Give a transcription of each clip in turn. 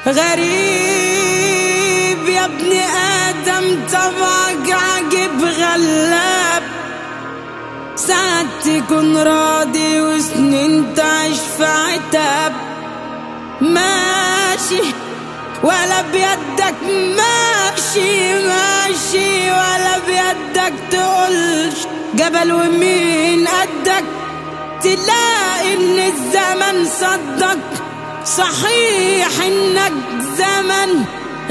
غريب يا ابن آدم طبعك عجب غلاب، ساعات تكون راضي وسنين تعيش في عتاب. ماشي ولا بيدك ماشي ماشي، ولا بيدك تقولش جبل ومين قدك، تلاقي ان الزمن صدق صحيح انك زمن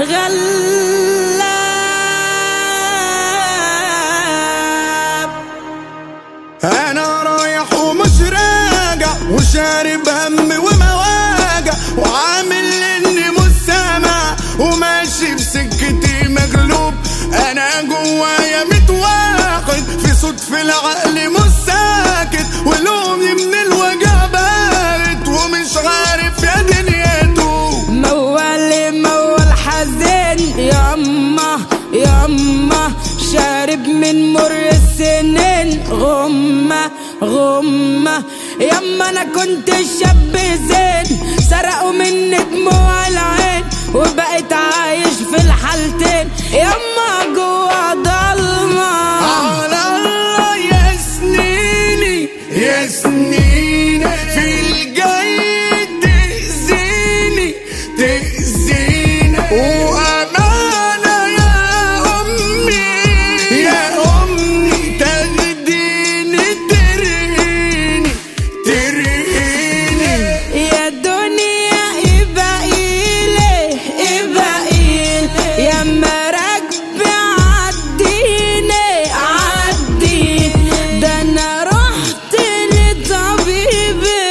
غلاب. انا رايح ومش راجع وشارب هم ومواجع، وعامل اني مش سامع وماشي بسكتي مغلوب. انا جوايا متواقد في صوت في العقل مش ساكت، ولومي من الوجع بارد ومش عارف يا دنيته. موال حزين ياما ياما، شارب من مر السنين غمة غمة. ياما انا كنت شاب زين، سرقوا مني دموع العين وبقيت عايش في الحالتين. ياما جوا ضلمة على الله يا سنيني يا سنيني، في الجاي تأذيني تأذيني. وأمانة يا أمي يا أمي، تاخديني ترقيني ترقيني. يا دنيا إيه بقيلي إيه بقيل، يا مراكب عديني عديني. ده أنا رحت لطبيبي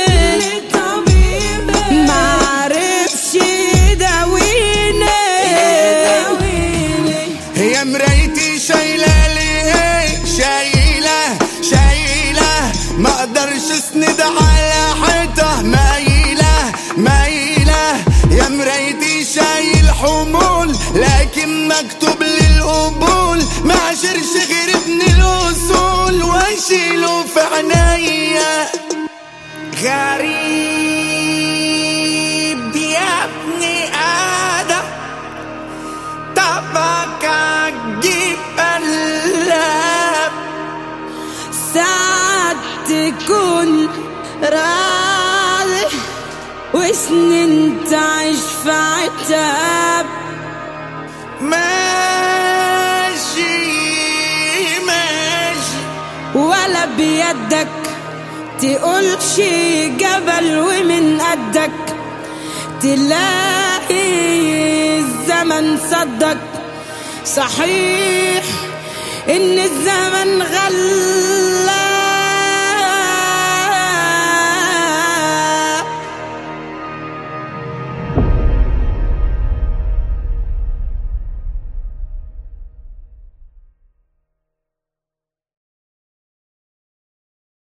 معرفش يداويني. يا مرايتي شايلة ليه شايلة شايلة، ما اقدرش اسند على حيطة مايلة مايلة. يا مرايتي شايل حمول لكن مكتوب للقبول، ما عشرش غير ابن الاصول واشيله في عينيا. غريب يا ابن آدم طبعك عجيب قلاب، ساعات تكون راضي وسنين تعيش في عتاب. ماشي ماشي ولا بيدك تقولش جبل ومن قدك، تلاقي الزمن صدق صحيح ان الزمن غلاب.